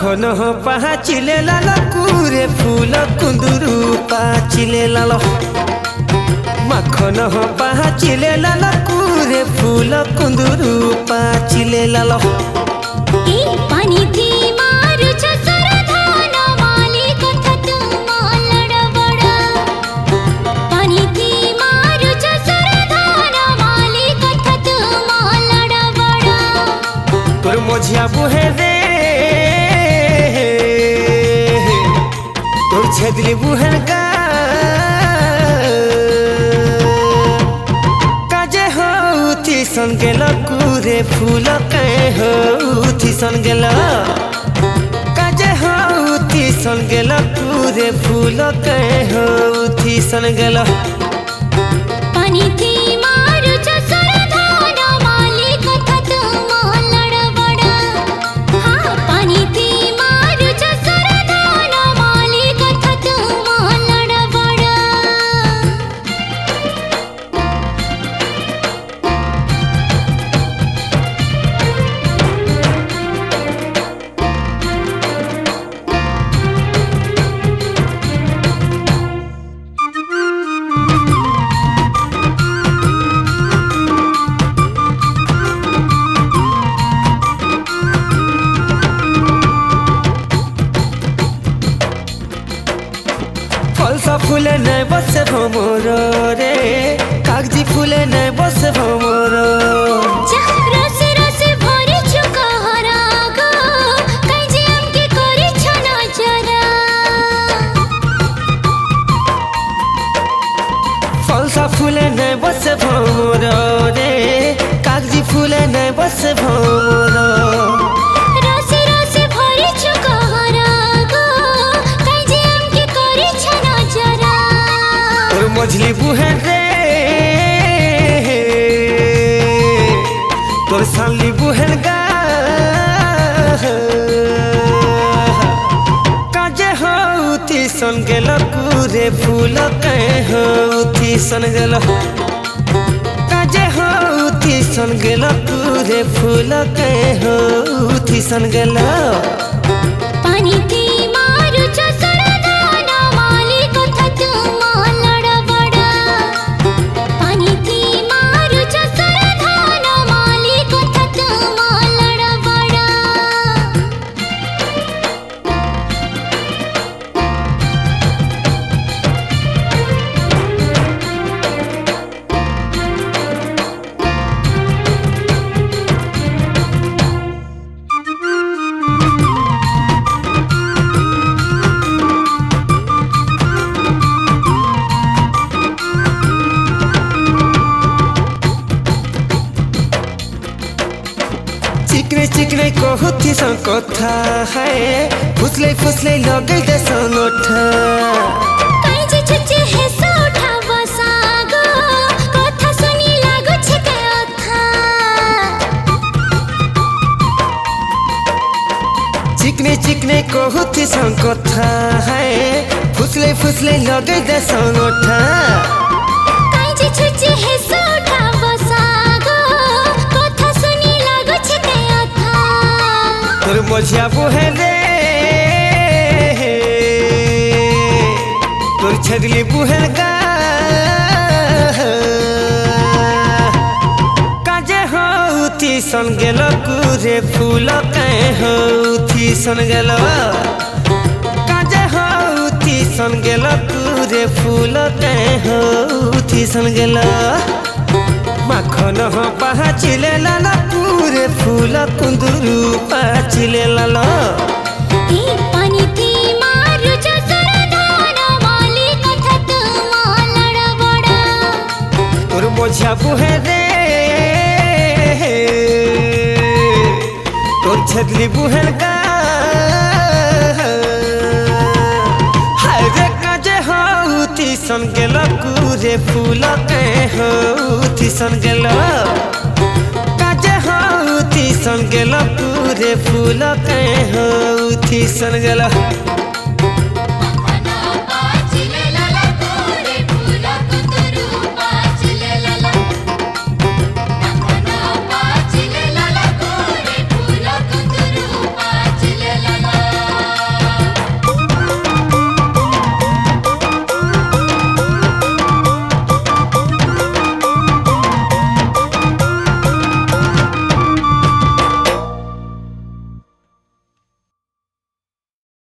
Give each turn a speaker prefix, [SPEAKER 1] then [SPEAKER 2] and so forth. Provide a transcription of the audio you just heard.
[SPEAKER 1] माखन पाचिले लाल कुरे फूल कुंदुरु पाचिले लाल माखन पाचिले लाल कुरे फूल कुंदुरु पाचिले लाल
[SPEAKER 2] पानी थी मारु छसर धान माली कथा तुम लड़बड़ा पानी थी मारु छसर धान माली कथा तुम लड़बड़ा
[SPEAKER 1] तोर मझिया बुहे रे तोर छेदली बुहे गा काजे होती सन गेल कुरे फूल के होती सन गेल काजे होती सन गेल कुरे फूल के होती सन गेल
[SPEAKER 2] पानी थी मारु छसर धान माली कथा तुम लड़बड़ा हाँ पानी थी मारु छसर धान माली कथा तुम लड़बड़ा
[SPEAKER 1] फलसा फूले नहीं बसे भमर रे कागजी फूले नहीं बसे भमर
[SPEAKER 2] रस रस भरी चुका हरा गो कहीं हमके करी छना जरा
[SPEAKER 1] फलसा फूले नहीं बसे भमर रे कागजी फूले नहीं बसे भमर
[SPEAKER 2] रस रस भरी चुका हरा गो कहीं हमके करी छना जरा
[SPEAKER 1] और मझली बुहे रे तोर साली बुहे गा काजे होती सन गेल कुरे फूल के होती सन गेल काजे होती सन गेल कुरे फूल के होती सन गेल
[SPEAKER 2] पानी थी मारु छसर धान माली कथा तुम लड़बड़ा पानी थी मारु छसर धान माली कथा तुम लड़बड़ा
[SPEAKER 1] चिकने चिकने कहती सन कथा है फुसले फुसले लगे दे सन ओठा
[SPEAKER 2] कहीं जे छचे है सो उठा बसागो कथा सुनी लागो छके अथा
[SPEAKER 1] चिकने चिकने कहती सन कथा है फुसले फुसले लगे दे सन ओठा
[SPEAKER 2] कहीं जे छचे है सो उठा बसागो कथा सुनी लागो छके अथा
[SPEAKER 1] तोर मझिया बुहे रे तोर छेदली बुहे गा काजे होती सन गेल कुरे फूल के होती सन गेल काजे होती सन गेल कुरे फूल के होती सन गेल माखन पाचिले लाल कुरे फूल कुंदुरु पाचिले लाल
[SPEAKER 2] पानी थी मारु छसर धान माली कथा तुम लड़बड़ा
[SPEAKER 1] तोर मझिया बुहे रे तोर छेदली बुहे गा हाय रे काजे होती सन गेल कुरे फूल के होती सन गेल काजे होती सन गेल कुरे फूल के होती सन गेल।